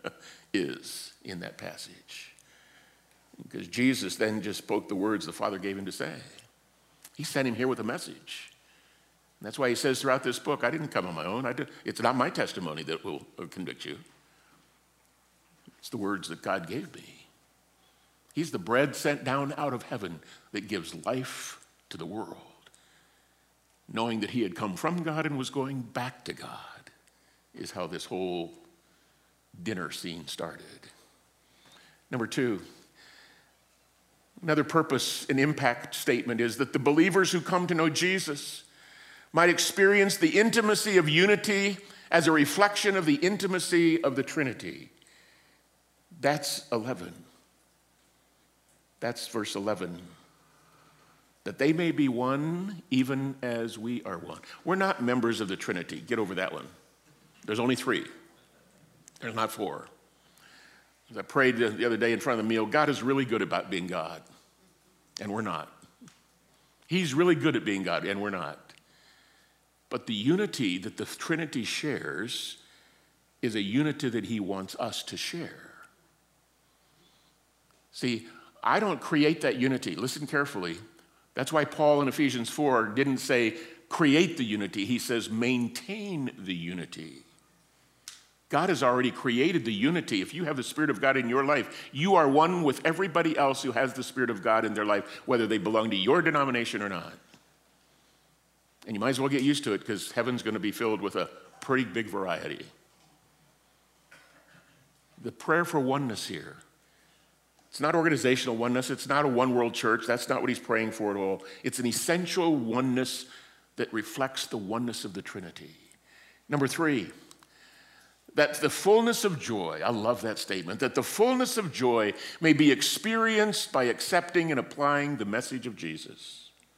[SPEAKER 1] is in that passage. Because Jesus then just spoke the words the Father gave him to say. He sent him here with a message. And that's why he says throughout this book, I didn't come on my own. It's not my testimony that will convict you. It's the words that God gave me. He's the bread sent down out of heaven that gives life to the world. Knowing that he had come from God and was going back to God is how this whole dinner scene started. Number 2, Another purpose and impact statement is that the believers who come to know Jesus might experience the intimacy of unity as a reflection of the intimacy of the Trinity. That's 11. That's verse 11. That they may be one even as we are one. We're not members of the Trinity. Get over that one. There's only 3. There's not 4. As I prayed the other day in front of the meal, God is really good about being God, and we're not. He's really good at being God, and we're not. But the unity that the Trinity shares is a unity that he wants us to share. See, I don't create that unity. Listen carefully. That's why Paul in Ephesians 4 didn't say create the unity. He says maintain the unity. God has already created the unity. If you have the Spirit of God in your life, you are one with everybody else who has the Spirit of God in their life, whether they belong to your denomination or not. And you might as well get used to it, because heaven's going to be filled with a pretty big variety. The prayer for oneness here, it's not organizational oneness. It's not a one-world church. That's not what he's praying for at all. It's an essential oneness that reflects the oneness of the Trinity. Number 3, that the fullness of joy, I love that statement, that the fullness of joy may be experienced by accepting and applying the message of Jesus.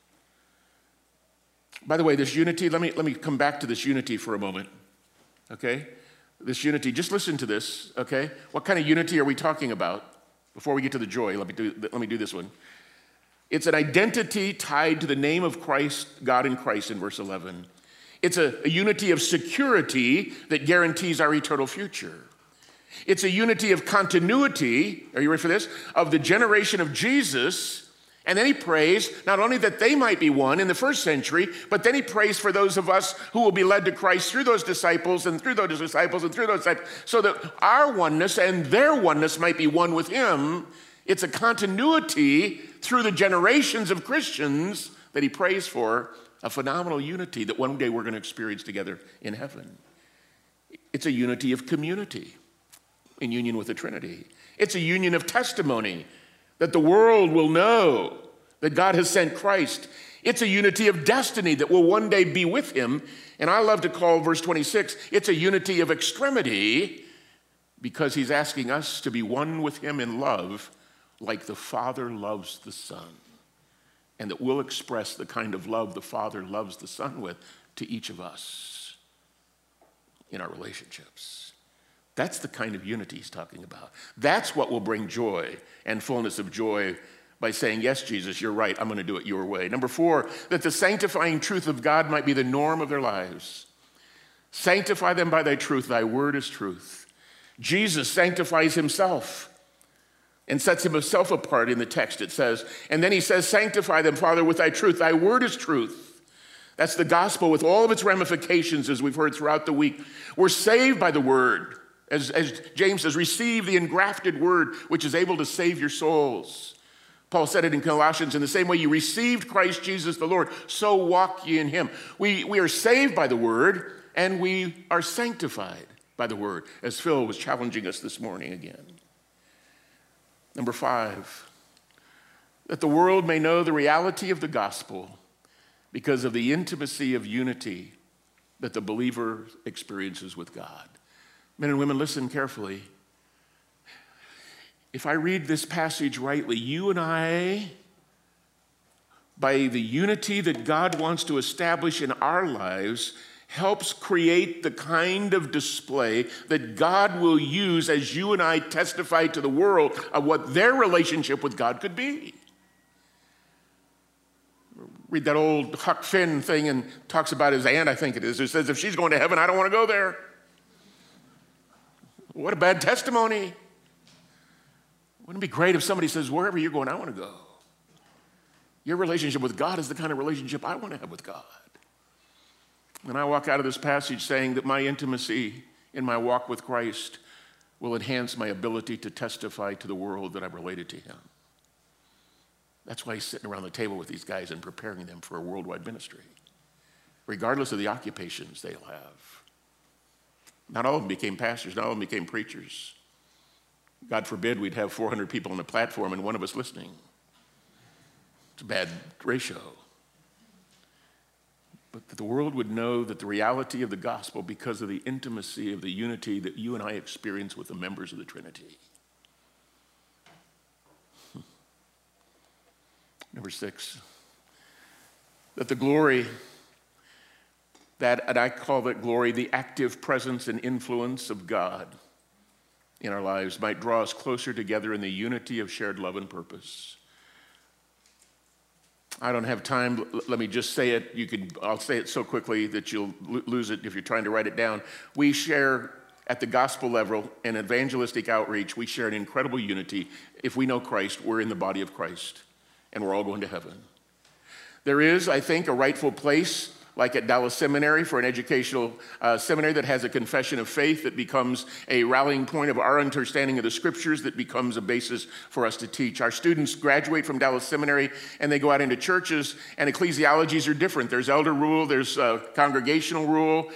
[SPEAKER 1] By the way, this unity, let me come back to this unity for a moment, okay? This unity, just listen to this, okay? What kind of unity are we talking about? Before we get to the joy, let me do this one. It's an identity tied to the name of Christ, God in Christ in verse 11. It's a unity of security that guarantees our eternal future. It's a unity of continuity, are you ready for this? Of the generation of Jesus. And then he prays not only that they might be one in the first century, but then he prays for those of us who will be led to Christ through those disciples and through those disciples and through those disciples, so that our oneness and their oneness might be one with him. It's a continuity through the generations of Christians that he prays for, a phenomenal unity that one day we're going to experience together in heaven. It's a unity of community in union with the Trinity. It's a union of testimony that the world will know that God has sent Christ. It's a unity of destiny that will one day be with him. And I love to call verse 26, it's a unity of extremity, because he's asking us to be one with him in love like the Father loves the Son. And that we'll express the kind of love the Father loves the Son with to each of us in our relationships. That's the kind of unity he's talking about. That's what will bring joy and fullness of joy by saying, yes, Jesus, you're right, I'm going to do it your way. Number 4, that the sanctifying truth of God might be the norm of their lives. Sanctify them by thy truth. Thy word is truth. Jesus sanctifies himself and sets himself apart in the text, it says. And then he says, sanctify them, Father, with thy truth. Thy word is truth. That's the gospel with all of its ramifications, as we've heard throughout the week. We're saved by the word. As James says, receive the engrafted word, which is able to save your souls. Paul said it in Colossians, in the same way you received Christ Jesus the Lord, so walk ye in him. We are saved by the word, and we are sanctified by the word, as Phil was challenging us this morning again. Number 5, that the world may know the reality of the gospel because of the intimacy of unity that the believer experiences with God. Men and women, listen carefully. If I read this passage rightly, you and I, by the unity that God wants to establish in our lives, helps create the kind of display that God will use as you and I testify to the world of what their relationship with God could be. Read that old Huck Finn thing and talks about his aunt, I think it is, who says, if she's going to heaven, I don't want to go there. What a bad testimony. Wouldn't it be great if somebody says, wherever you're going, I want to go. Your relationship with God is the kind of relationship I want to have with God. And I walk out of this passage saying that my intimacy in my walk with Christ will enhance my ability to testify to the world that I'm related to him. That's why he's sitting around the table with these guys and preparing them for a worldwide ministry, regardless of the occupations they'll have. Not all of them became pastors. Not all of them became preachers. God forbid we'd have 400 people on the platform and one of us listening. It's a bad ratio. But that the world would know that the reality of the gospel because of the intimacy of the unity that you and I experience with the members of the Trinity. Number 6, that the glory, and I call that glory the active presence and influence of God in our lives, might draw us closer together in the unity of shared love and purpose. I don't have time. Let me just say it. I'll say it so quickly that you'll lose it if you're trying to write it down. We share at the gospel level and evangelistic outreach, we share an incredible unity. If we know Christ, we're in the body of Christ, and we're all going to heaven. There is, I think, a rightful place, like at Dallas Seminary, for an educational seminary that has a confession of faith that becomes a rallying point of our understanding of the scriptures, that becomes a basis for us to teach. Our students graduate from Dallas Seminary and they go out into churches, and ecclesiologies are different. There's elder rule, there's congregational rule.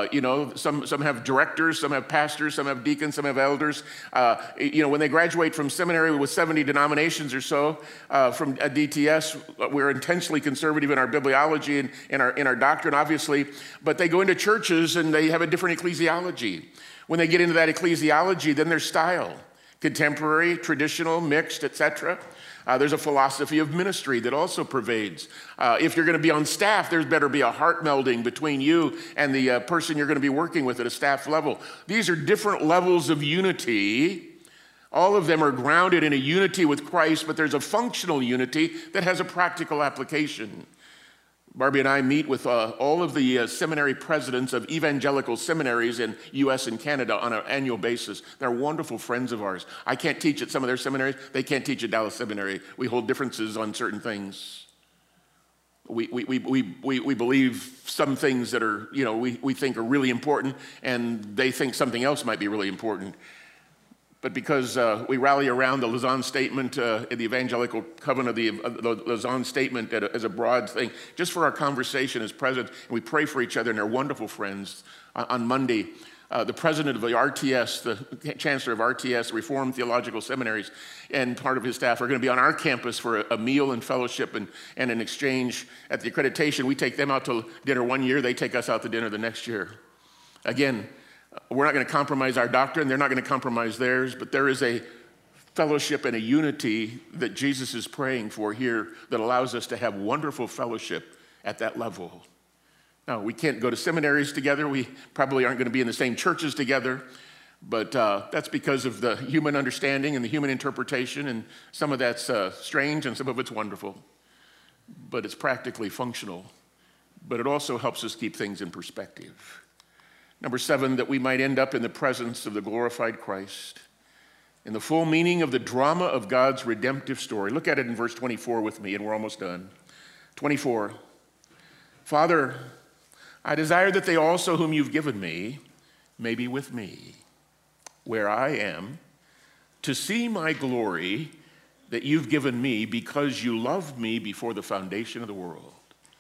[SPEAKER 1] Some have directors, some have pastors, some have deacons, some have elders. When they graduate from seminary with 70 denominations or so from DTS, we're intensely conservative in our bibliology and in our doctrine, obviously, but they go into churches and they have a different ecclesiology. When they get into that ecclesiology, then there's style, contemporary, traditional, mixed, etc. There's a philosophy of ministry that also pervades. If you're going to be on staff, there's better be a heart melding between you and the person you're going to be working with at a staff level. These are different levels of unity. All of them are grounded in a unity with Christ, but there's a functional unity that has a practical application. Barbie and I meet with all of the seminary presidents of evangelical seminaries in U.S. and Canada on an annual basis. They're wonderful friends of ours. I can't teach at some of their seminaries. They can't teach at Dallas Seminary. We hold differences on certain things. We believe some things that are, we think are really important, and they think something else might be really important. But because we rally around the Lausanne Statement, the Evangelical Covenant of the Lausanne Statement as a broad thing, just for our conversation as presidents, and we pray for each other, and they're wonderful friends. On Monday, the president of the RTS, the chancellor of RTS, Reformed Theological Seminaries, and part of his staff are going to be on our campus for a meal and fellowship and an exchange at the accreditation. We take them out to dinner one year, they take us out to dinner the next year. Again, we're not going to compromise our doctrine. They're not going to compromise theirs, but there is a fellowship and a unity that Jesus is praying for here that allows us to have wonderful fellowship at that level. Now, we can't go to seminaries together. We probably aren't going to be in the same churches together, but that's because of the human understanding and the human interpretation, and some of that's strange and some of it's wonderful, but it's practically functional, but it also helps us keep things in perspective. Number 7, that we might end up in the presence of the glorified Christ, in the full meaning of the drama of God's redemptive story. Look at it in verse 24 with me, and we're almost done. 24, Father, I desire that they also whom you've given me may be with me, where I am, to see my glory that you've given me because you loved me before the foundation of the world.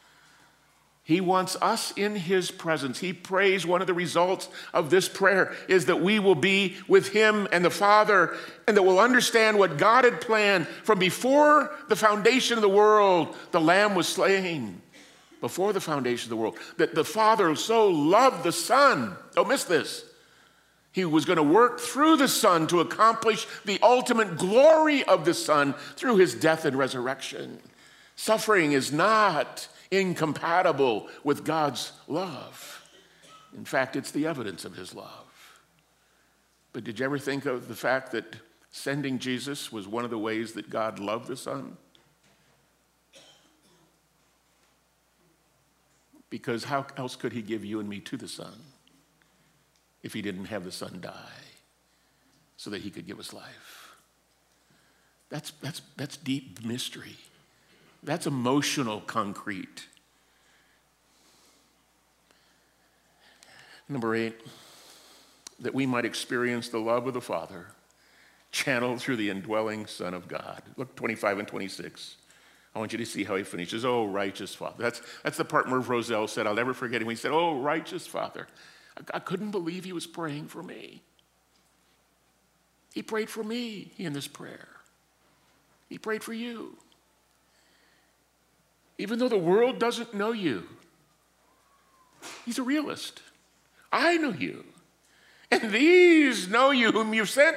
[SPEAKER 1] He wants us in his presence. He prays one of the results of this prayer is that we will be with him and the Father, and that we'll understand what God had planned from before the foundation of the world. The Lamb was slain before the foundation of the world. That the Father so loved the Son. Don't miss this. He was going to work through the Son to accomplish the ultimate glory of the Son through his death and resurrection. Suffering is not incompatible with God's love. In fact, it's the evidence of his love. But did you ever think of the fact that sending Jesus was one of the ways that God loved the Son? Because how else could he give you and me to the Son if he didn't have the Son die so that he could give us life? That's deep mystery. That's emotional concrete. Number 8, that we might experience the love of the Father channeled through the indwelling Son of God. Look, 25 and 26. I want you to see how he finishes. Oh, righteous Father. That's the part Merv Roselle said. I'll never forget him. He said, oh, righteous Father. I couldn't believe he was praying for me. He prayed for me in this prayer. He prayed for you. even though the world doesn't know you. He's a realist. I know you, and these know you whom you've sent.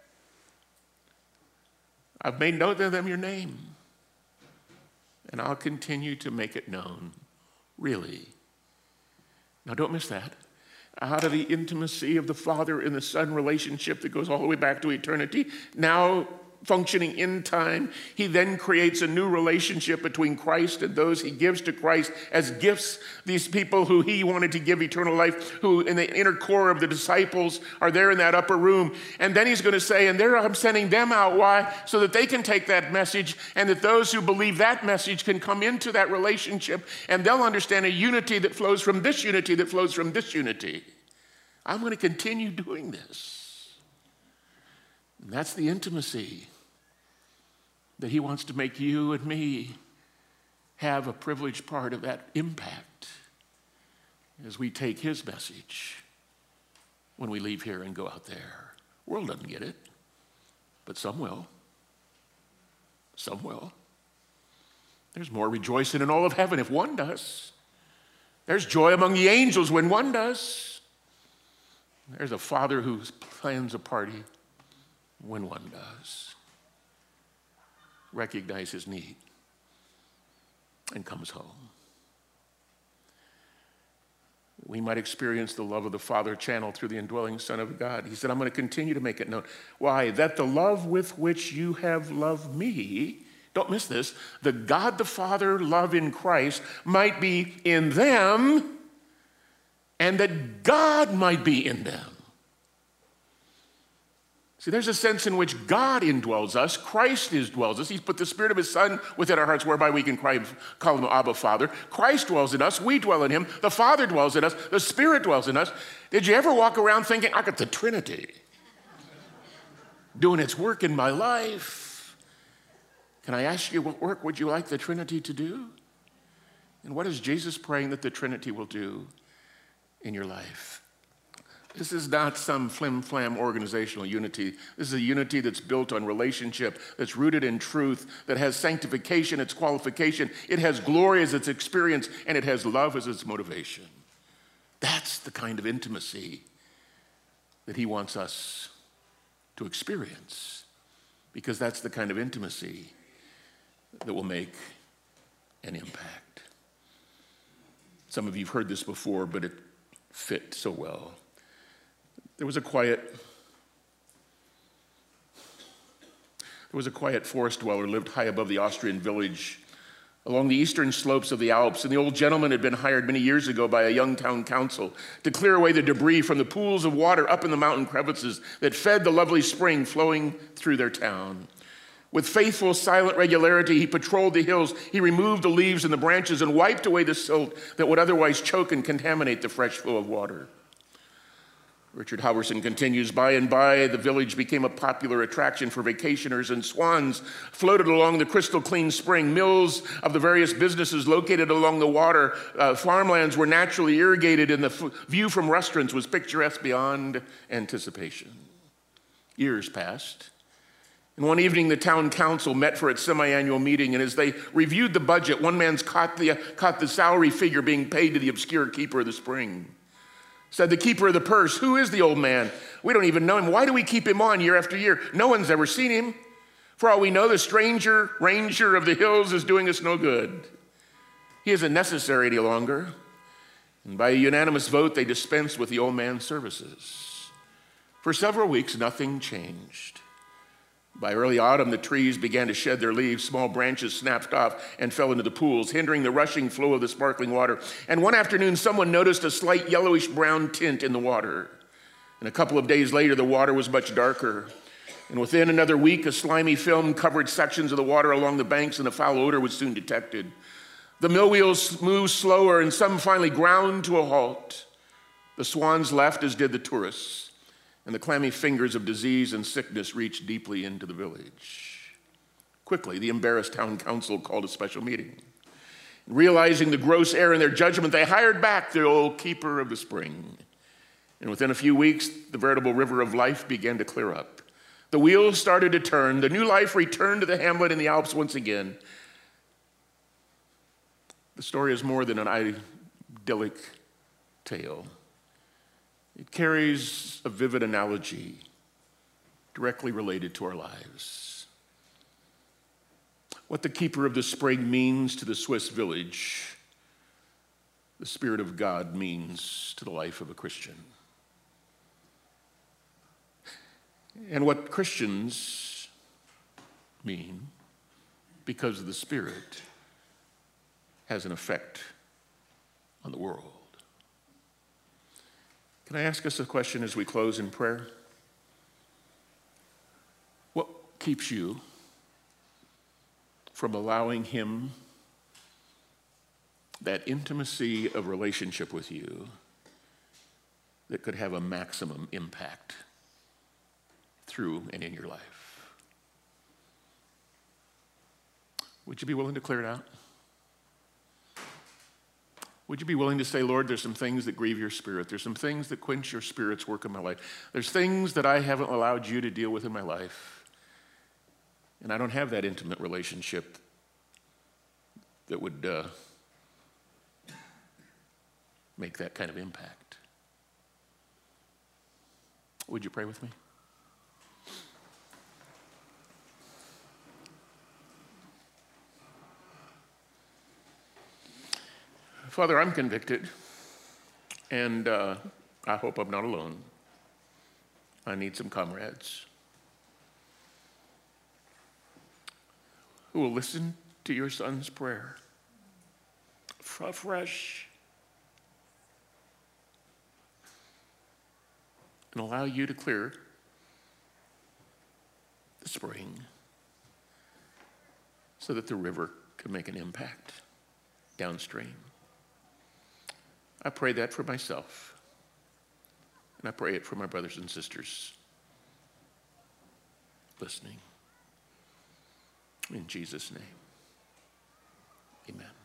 [SPEAKER 1] I've made known to them your name, and I'll continue to make it known, really. Now, don't miss that. Out of the intimacy of the Father and the Son relationship that goes all the way back to eternity, now functioning in time, he then creates a new relationship between Christ and those he gives to Christ as gifts. These people who he wanted to give eternal life, who in the inner core of the disciples are there in that upper room. And then he's going to say, and there I'm sending them out. Why? So that they can take that message, and that those who believe that message can come into that relationship, and they'll understand a unity that flows from this unity that flows from this unity. I'm going to continue doing this. And that's the intimacy that he wants to make you and me have a privileged part of that impact as we take his message when we leave here and go out there. The world doesn't get it, but some will. Some will. There's more rejoicing in all of heaven if one does. There's joy among the angels when one does. There's a father who plans a party when one does. Recognize his need and comes home. We might experience the love of the Father channeled through the indwelling Son of God. He said, I'm going to continue to make it known. Why? That the love with which you have loved me, don't miss this, the God the Father love in Christ might be in them, and that God might be in them. See, there's a sense in which God indwells us, Christ indwells us. He's put the Spirit of his Son within our hearts, whereby we can call him Abba, Father. Christ dwells in us, we dwell in him, the Father dwells in us, the Spirit dwells in us. Did you ever walk around thinking, I got the Trinity doing its work in my life? Can I ask you, what work would you like the Trinity to do? And what is Jesus praying that the Trinity will do in your life? This is not some flim-flam organizational unity. This is a unity that's built on relationship, that's rooted in truth, that has sanctification, its qualification. It has glory as its experience, and it has love as its motivation. That's the kind of intimacy that he wants us to experience, because that's the kind of intimacy that will make an impact. Some of you have heard this before, but it fit so well. There was a quiet forest dweller lived high above the Austrian village along the eastern slopes of the Alps, and the old gentleman had been hired many years ago by a young town council to clear away the debris from the pools of water up in the mountain crevices that fed the lovely spring flowing through their town. With faithful, silent regularity, he patrolled the hills. He removed the leaves and the branches and wiped away the silt that would otherwise choke and contaminate the fresh flow of water. Richard Halverson continues, by and by, the village became a popular attraction for vacationers, and swans floated along the crystal clean spring. Mills of the various businesses located along the water, farmlands were naturally irrigated, and the view from restaurants was picturesque beyond anticipation. Years passed, and one evening the town council met for its semi-annual meeting, and as they reviewed the budget, one man caught the salary figure being paid to the obscure keeper of the spring. Said the keeper of the purse, who is the old man? We don't even know him. Why do we keep him on year after year? No one's ever seen him. For all we know, the stranger ranger of the hills is doing us no good. He isn't necessary any longer. And by a unanimous vote, they dispensed with the old man's services. For several weeks, nothing changed. By early autumn, the trees began to shed their leaves. Small branches snapped off and fell into the pools, hindering the rushing flow of the sparkling water. And one afternoon, someone noticed a slight yellowish-brown tint in the water. And a couple of days later, the water was much darker. And within another week, a slimy film covered sections of the water along the banks, and a foul odor was soon detected. The mill wheels moved slower, and some finally ground to a halt. The swans left, as did the tourists. And the clammy fingers of disease and sickness reached deeply into the village. Quickly, the embarrassed town council called a special meeting. Realizing the gross error in their judgment, they hired back the old keeper of the spring. And within a few weeks, the veritable river of life began to clear up. The wheels started to turn. The new life returned to the hamlet in the Alps once again. The story is more than an idyllic tale. It carries a vivid analogy directly related to our lives. What the keeper of the spring means to the Swiss village, the Spirit of God means to the life of a Christian. And what Christians mean, because of the Spirit, has an effect on the world. Can I ask us a question as we close in prayer? What keeps you from allowing Him that intimacy of relationship with you that could have a maximum impact through and in your life? Would you be willing to clear it out? Would you be willing to say, Lord, there's some things that grieve your spirit. There's some things that quench your spirit's work in my life. There's things that I haven't allowed you to deal with in my life. And I don't have that intimate relationship that would make that kind of impact. Would you pray with me? Father, I'm convicted, and I hope I'm not alone. I need some comrades who will listen to your Son's prayer afresh and allow you to clear the spring so that the river can make an impact downstream. I pray that for myself, and I pray it for my brothers and sisters listening. In Jesus' name, amen.